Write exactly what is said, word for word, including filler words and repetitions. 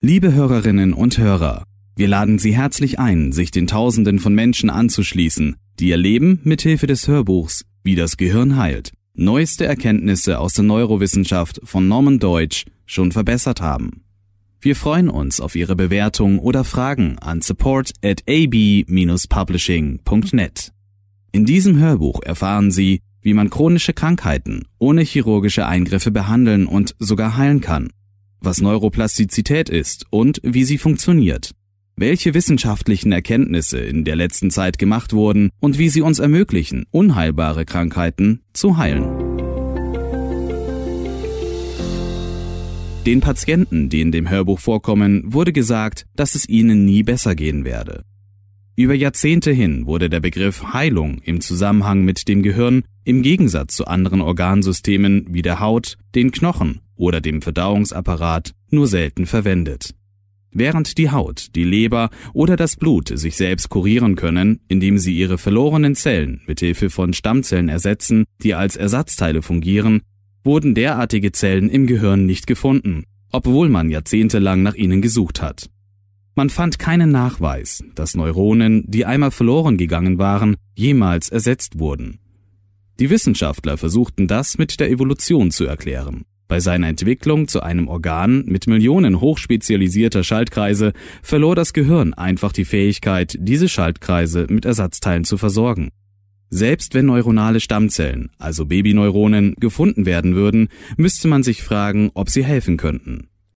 Liebe Hörerinnen und Hörer, wir laden Sie herzlich ein, sich den Tausenden von Menschen anzuschließen, die ihr Leben mithilfe des Hörbuchs Wie das Gehirn heilt, neueste Erkenntnisse aus der Neurowissenschaft von Norman Deutsch schon verbessert haben. Wir freuen uns auf Ihre Bewertung oder Fragen an support at a b dash publishing punkt net. In diesem Hörbuch erfahren Sie, wie man chronische Krankheiten ohne chirurgische Eingriffe behandeln und sogar heilen kann, was Neuroplastizität ist und wie sie funktioniert, welche wissenschaftlichen Erkenntnisse in der letzten Zeit gemacht wurden und wie sie uns ermöglichen, unheilbare Krankheiten zu heilen. Den Patienten, die in dem Hörbuch vorkommen, wurde gesagt, dass es ihnen nie besser gehen werde. Über Jahrzehnte hin wurde der Begriff Heilung im Zusammenhang mit dem Gehirn im Gegensatz zu anderen Organsystemen wie der Haut, den Knochen oder dem Verdauungsapparat nur selten verwendet. Während die Haut, die Leber oder das Blut sich selbst kurieren können, indem sie ihre verlorenen Zellen mithilfe von Stammzellen ersetzen, die als Ersatzteile fungieren, wurden derartige Zellen im Gehirn nicht gefunden, obwohl man jahrzehntelang nach ihnen gesucht hat. Man fand keinen Nachweis, dass Neuronen, die einmal verloren gegangen waren, jemals ersetzt wurden. Die Wissenschaftler versuchten das mit der Evolution zu erklären. Bei seiner Entwicklung zu einem Organ mit Millionen hochspezialisierter Schaltkreise verlor das Gehirn einfach die Fähigkeit, diese Schaltkreise mit Ersatzteilen zu versorgen. Selbst wenn neuronale Stammzellen, also Babyneuronen, gefunden werden würden, müsste man sich fragen, ob sie helfen könnten.